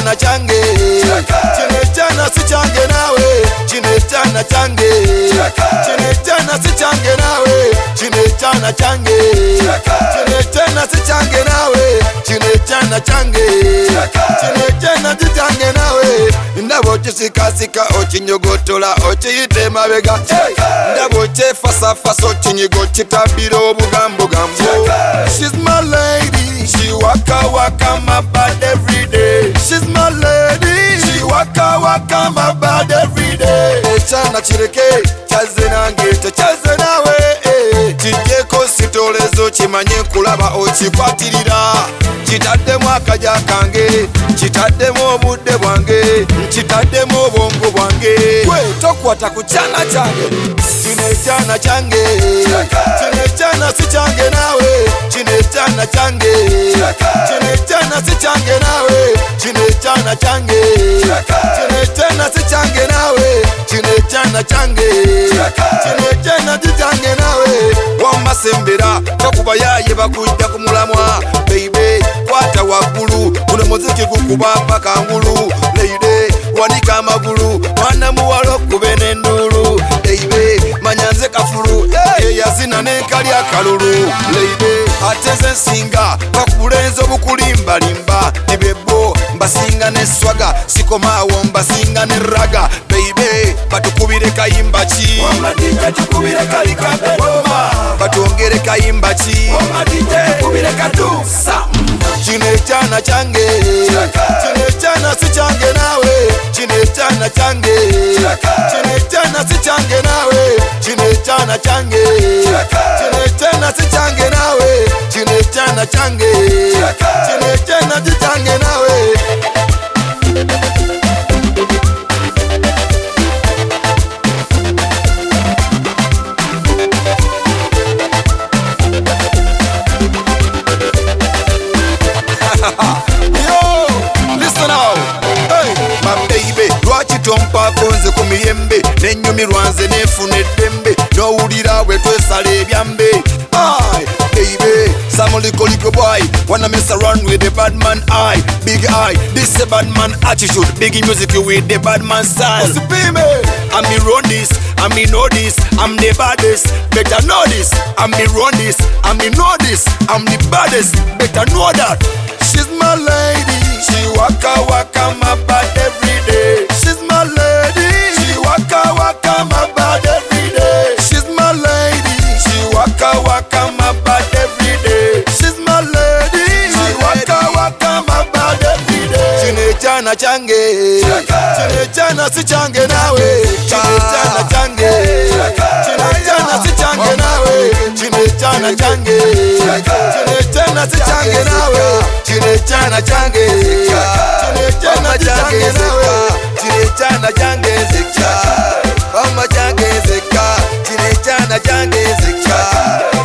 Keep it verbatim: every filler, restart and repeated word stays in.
chana change, chine chana si change nawe, chine chana change, chine chana si change nawe, chine chana change, chine chana si change nawe, chine chana change, chine chana si change nawe. Ndabo chisika sika ochinyogotola ochiyite mabega, ndabo chefasa fasa ochinyigo chitabiro bugambo gambo. She's my lady, she waka waka my bad every day. She's my lady, she waka waka my bad every day. Chana chireke, chaze nange, chaze nawe. Chijeko sitolezo chimanye kulaba ochikwatirira. Chitaddemu akaja kange, chitaddemu obudde bwange, chitaddemu obwongo bwange. Gwe tokwata ku chana change, chine chana change, chine chana si change nawe, chine chana change, chine chana si change nawe, chine chana change, chine chana si change nawe, chine chana change, chine chana si change nawe. Wamasembera takuba yaye bakujja kumulamwa, baby kwata wagulu kuno muziki gukuba paka ngulu. Lady wanika amagulu mwana muwalo kube n'endulu. Baby manyanze kafulu eyazina n'enkali akalulu. Lady ateze nsinga bakubulenzo bukulimba limba nibebo mbasinga ne swaga sikomaawo mbasinga ne raga. Baby batukubire kayimba ki wama D J tukubire kali kabedoma batongere kayimba ki wama D J tukubire katusa. Chine chana change, chine chana si change nawe, chine chana change, chine chana si change nawe, chine chana change, chine chana si change nawe, chine chana change, chine chana si change nawe. Tompa konze kumiyembe nenyumirwa nze nefuna eddembe nowulira bwe twesala ebyambe. Aye, baby, some little boy wanna mess around with the bad man eye. Big eye, this a bad man attitude. Big music with the bad man style. I'm the run this, I'm the know this, I'm the baddest. Better know this, I'm the run this, I'm the know this, I'm the baddest. Better know that. She's my lady, she waka waka my bad every day. She's my lady, she waka waka my bad every day. She's my lady, she waka waka my bad every day. She's my lady, she waka waka my bad every day. Chine chana change, chine chana si change nawe, chine chana change, chine chana si change nawe, chine chana change, chine chana si change nawe, chine chana change, chine chana si change nawe, chine chana change zeka, mama change zeka, chine chana change zeka.